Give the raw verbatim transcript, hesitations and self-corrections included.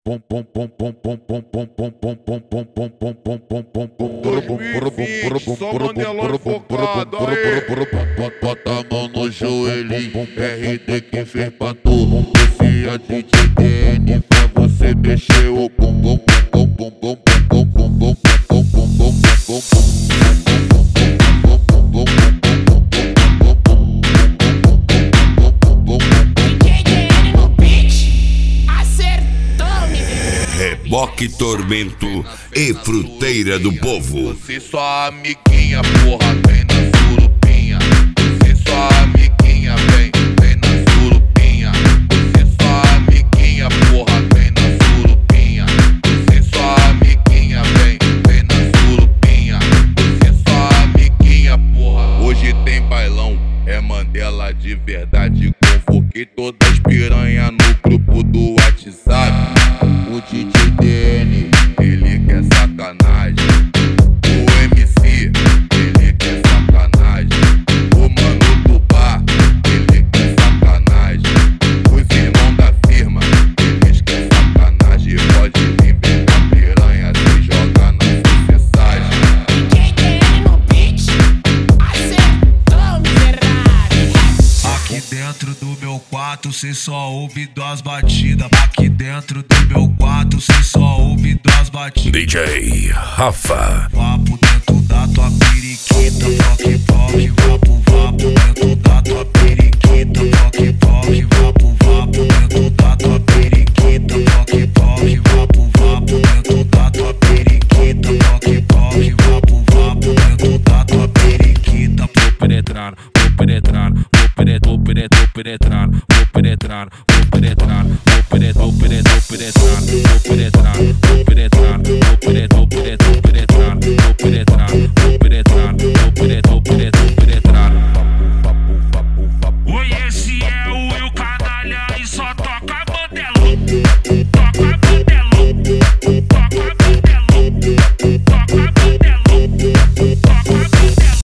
Só Mandelão focado, aê. Bota a mão no joelho, R D que fez pra tu. Esse é D J D N pra você mexer o bum bum bum bum bum bum bum bum bum bum bum bum bum Reboque Tormento e Fruteira do Povo. Você só amiguinha, porra, vem na surupinha. Você só amiguinha, vem, vem na surupinha. Você só amiguinha, porra, vem na surupinha. Você só amiguinha, vem, vem na surupinha. Você só amiguinha, porra. Hoje tem bailão, é Mandela de verdade. Convoquei todas as piranha no grupo do WhatsApp. O D J D N, ele quer sacanagem. O M C, ele quer sacanagem. O mano do bar, ele quer sacanagem. Os irmãos da firma, eles querem sacanagem. Pode vir ver a piranha, se joga na sucessagem. D J D N no beat, acertou, miserável. Aqui dentro do meu quarto, cê só ouve duas batidas. Aqui dentro do meu quarto, cê só ouve duas batidas. D J Rafa. Vapo dentro da tua periquita, toque, toque, vapo, vapo dentro da tua periquita, toque.